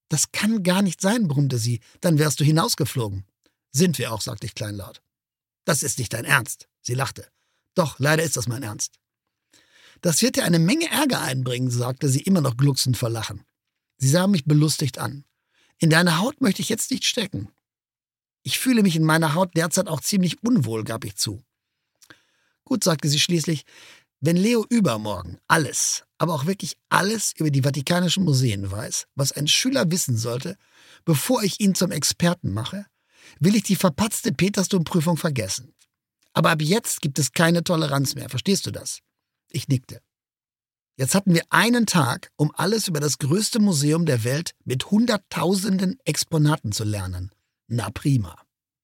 Das kann gar nicht sein, brummte sie, dann wärst du hinausgeflogen. Sind wir auch, sagte ich kleinlaut. Das ist nicht dein Ernst, sie lachte. Doch, leider ist das mein Ernst. Das wird dir eine Menge Ärger einbringen, sagte sie immer noch glucksend vor Lachen. Sie sah mich belustigt an. In deiner Haut möchte ich jetzt nicht stecken. Ich fühle mich in meiner Haut derzeit auch ziemlich unwohl, gab ich zu. Gut, sagte sie schließlich, wenn Leo übermorgen alles, aber auch wirklich alles über die Vatikanischen Museen weiß, was ein Schüler wissen sollte, bevor ich ihn zum Experten mache, will ich die verpatzte Petersdom-Prüfung vergessen. Aber ab jetzt gibt es keine Toleranz mehr, verstehst du das? Ich nickte. Jetzt hatten wir einen Tag, um alles über das größte Museum der Welt mit hunderttausenden Exponaten zu lernen. Na prima.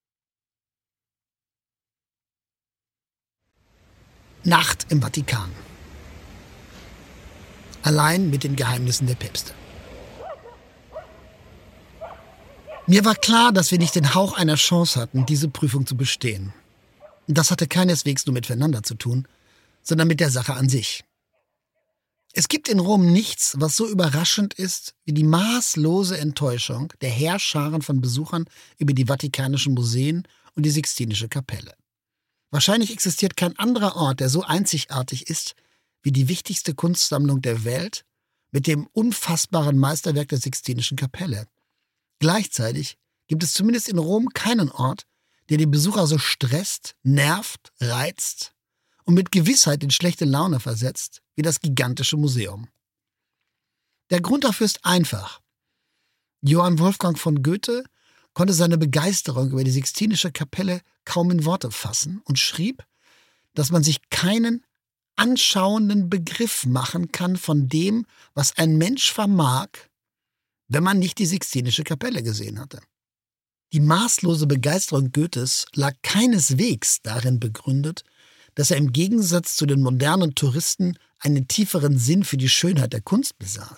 Nacht im Vatikan. Allein mit den Geheimnissen der Päpste. Mir war klar, dass wir nicht den Hauch einer Chance hatten, diese Prüfung zu bestehen. Das hatte keineswegs nur mit Fernanda zu tun, sondern mit der Sache an sich. Es gibt in Rom nichts, was so überraschend ist wie die maßlose Enttäuschung der Heerscharen von Besuchern über die Vatikanischen Museen und die Sixtinische Kapelle. Wahrscheinlich existiert kein anderer Ort, der so einzigartig ist wie die wichtigste Kunstsammlung der Welt mit dem unfassbaren Meisterwerk der Sixtinischen Kapelle. Gleichzeitig gibt es zumindest in Rom keinen Ort, der die Besucher so stresst, nervt, reizt und mit Gewissheit in schlechte Laune versetzt wie das gigantische Museum. Der Grund dafür ist einfach. Johann Wolfgang von Goethe konnte seine Begeisterung über die Sixtinische Kapelle kaum in Worte fassen und schrieb, dass man sich keinen anschauenden Begriff machen kann von dem, was ein Mensch vermag, wenn man nicht die Sixtinische Kapelle gesehen hatte. Die maßlose Begeisterung Goethes lag keineswegs darin begründet, dass er im Gegensatz zu den modernen Touristen einen tieferen Sinn für die Schönheit der Kunst besaß.